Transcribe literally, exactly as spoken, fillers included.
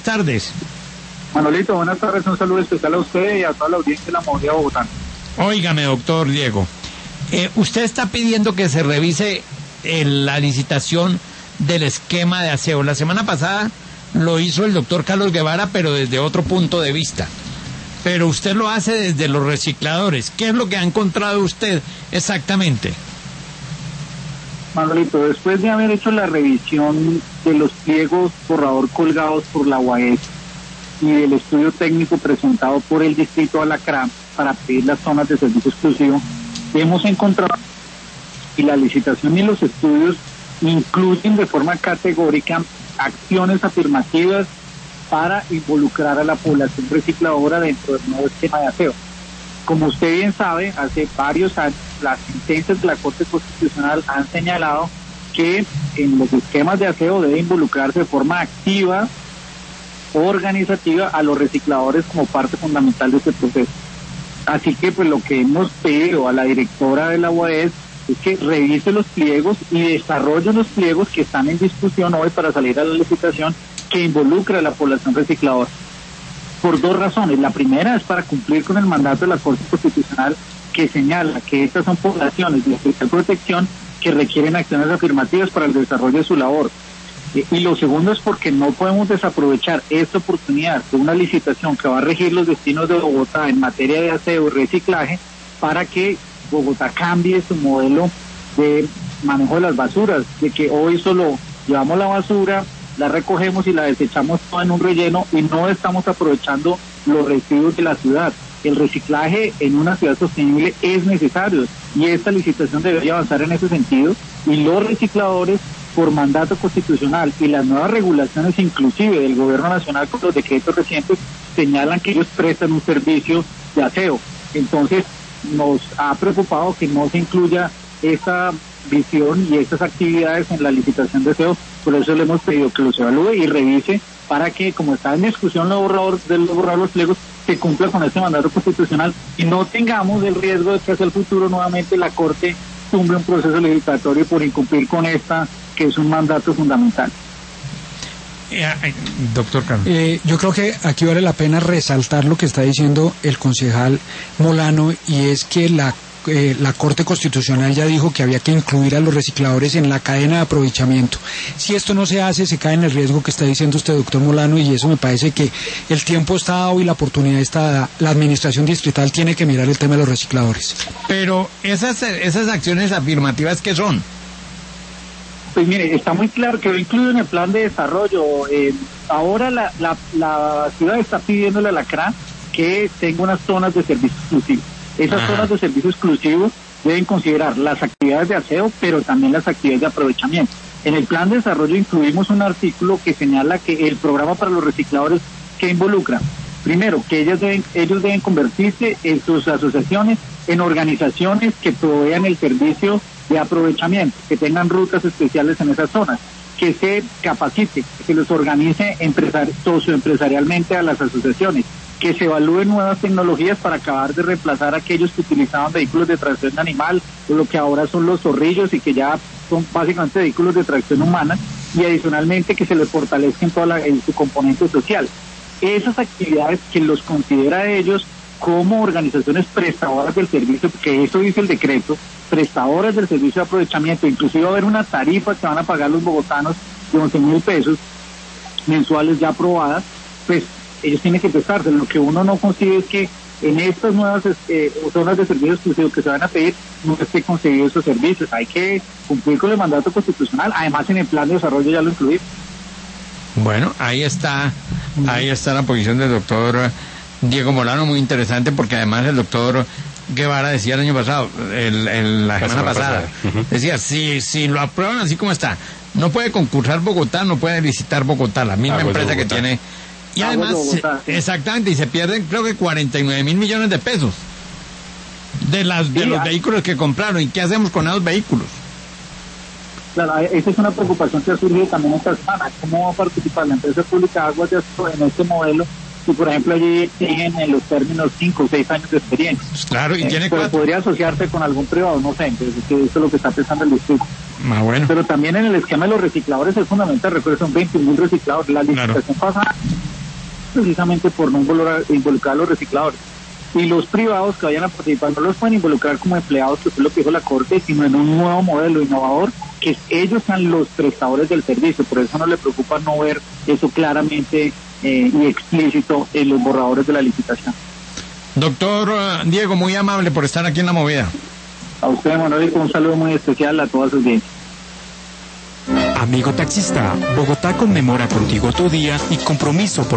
tardes. Manolito, buenas tardes, un saludo especial a usted y a toda la audiencia de la Movilidad Bogotá. Óigame, doctor Diego, eh, usted está pidiendo que se revise eh, la licitación del esquema de aseo. La semana pasada lo hizo el doctor Carlos Guevara, pero desde otro punto de vista. Pero usted lo hace desde los recicladores. ¿Qué es lo que ha encontrado usted exactamente? Manolito, después de haber hecho la revisión de los pliegos borrador colgados por la U A E S y del estudio técnico presentado por el distrito Alacrán para pedir las zonas de servicio exclusivo, hemos encontrado que la licitación y los estudios incluyen de forma categórica acciones afirmativas para involucrar a la población recicladora dentro del nuevo esquema de aseo. Como usted bien sabe, hace varios años las sentencias de la Corte Constitucional han señalado que en los esquemas de aseo debe involucrarse de forma activa, organizativa, a los recicladores como parte fundamental de este proceso. Así que pues lo que hemos pedido a la directora de la U A E S es que revise los pliegos y desarrolle los pliegos que están en discusión hoy para salir a la licitación, que involucra a la población recicladora. Por dos razones. La primera es para cumplir con el mandato de la Corte Constitucional, que señala que estas son poblaciones de especial protección que requieren acciones afirmativas para el desarrollo de su labor. Eh, y lo segundo es porque no podemos desaprovechar esta oportunidad de una licitación que va a regir los destinos de Bogotá en materia de aseo y reciclaje para que Bogotá cambie su modelo de manejo de las basuras, de que hoy solo llevamos la basura, la recogemos y la desechamos toda en un relleno y no estamos aprovechando los residuos de la ciudad. El reciclaje en una ciudad sostenible es necesario y esta licitación debería avanzar en ese sentido, y los recicladores, por mandato constitucional y las nuevas regulaciones inclusive del gobierno nacional con los decretos recientes, señalan que ellos prestan un servicio de aseo. Entonces nos ha preocupado que no se incluya esta visión y estas actividades en la licitación de aseo. Por eso le hemos pedido que los evalúe y revise para que, como está en discusión los borrador de los borradores los pliegos, se cumpla con este mandato constitucional y no tengamos el riesgo de que hacia el futuro nuevamente la Corte tumbe un proceso legislatorio por incumplir con esta, que es un mandato fundamental. Eh, doctor Carlos. Eh, yo creo que aquí vale la pena resaltar lo que está diciendo el concejal Molano, y es que la Eh, la Corte Constitucional ya dijo que había que incluir a los recicladores en la cadena de aprovechamiento. Si esto no se hace, se cae en el riesgo que está diciendo usted, doctor Molano, y eso me parece que el tiempo está dado y la oportunidad está dada. La administración distrital tiene que mirar el tema de los recicladores. Pero esas esas acciones afirmativas, ¿qué son? Pues mire, está muy claro que lo incluye en el plan de desarrollo. Eh, ahora la, la, la ciudad está pidiéndole a la C R A que tenga unas zonas de servicio exclusivo. Esas Ajá. zonas de servicio exclusivo deben considerar las actividades de aseo, pero también las actividades de aprovechamiento. En el plan de desarrollo incluimos un artículo que señala que el programa para los recicladores, que involucra, primero, que ellos deben, ellos deben convertirse en sus asociaciones en organizaciones que provean el servicio de aprovechamiento, que tengan rutas especiales en esas zonas, que se capacite, que se los organice empresari- socioempresarialmente a las asociaciones, que se evalúen nuevas tecnologías para acabar de reemplazar a aquellos que utilizaban vehículos de tracción animal, o lo que ahora son los zorrillos y que ya son básicamente vehículos de tracción humana, y adicionalmente que se les fortalezca en, toda la, en su componente social. Esas actividades que los considera a ellos como organizaciones prestadoras del servicio, porque eso dice el decreto, prestadoras del servicio de aprovechamiento, inclusive va a haber una tarifa que van a pagar los bogotanos de once mil pesos mensuales ya aprobadas, pues ellos tienen que prestarse. Lo que uno no consigue es que en estas nuevas eh, zonas de servicios exclusivos que se van a pedir no esté conseguido esos servicios. Hay que cumplir con el mandato constitucional. Además, en el plan de desarrollo ya lo incluí. Bueno, ahí está, ahí está la posición del doctor Diego Molano, muy interesante, porque además el doctor Guevara decía el año pasado, el, el, la, la semana pasada, pasada. Uh-huh. decía, si, si lo aprueban así como está, no puede concursar Bogotá, no puede licitar Bogotá, la misma ah, empresa que tiene. Y ah, además, Bogotá, sí. exactamente, y se pierden creo que cuarenta y nueve mil millones de pesos de las de sí, los hay... vehículos que compraron. ¿Y qué hacemos con esos vehículos? Claro, esa es una preocupación que ha surgido también esta semana. ¿Cómo va a participar la empresa pública Aguas de Aseo en este modelo? Y por ejemplo allí tienen en los términos cinco o seis años de experiencia. Claro, y eh, tiene pero cuatro. Podría asociarse con algún privado, no sé, entonces eso es lo que está pensando el distrito. Ah, bueno. Pero también en el esquema de los recicladores es fundamental, recuerden, son veinte mil recicladores. La licitación claro. pasada precisamente por no involucrar, involucrar a los recicladores. Y los privados que vayan a participar no los pueden involucrar como empleados, que fue lo que dijo la Corte, sino en un nuevo modelo innovador, que ellos sean los prestadores del servicio. Por eso no le preocupa no ver eso claramente eh, y explícito en los borradores de la licitación. Doctor Diego, muy amable por estar aquí en La Movida. A usted, Manuel, un saludo muy especial a todas sus audiencias. Amigo taxista, Bogotá conmemora contigo tu día y compromiso por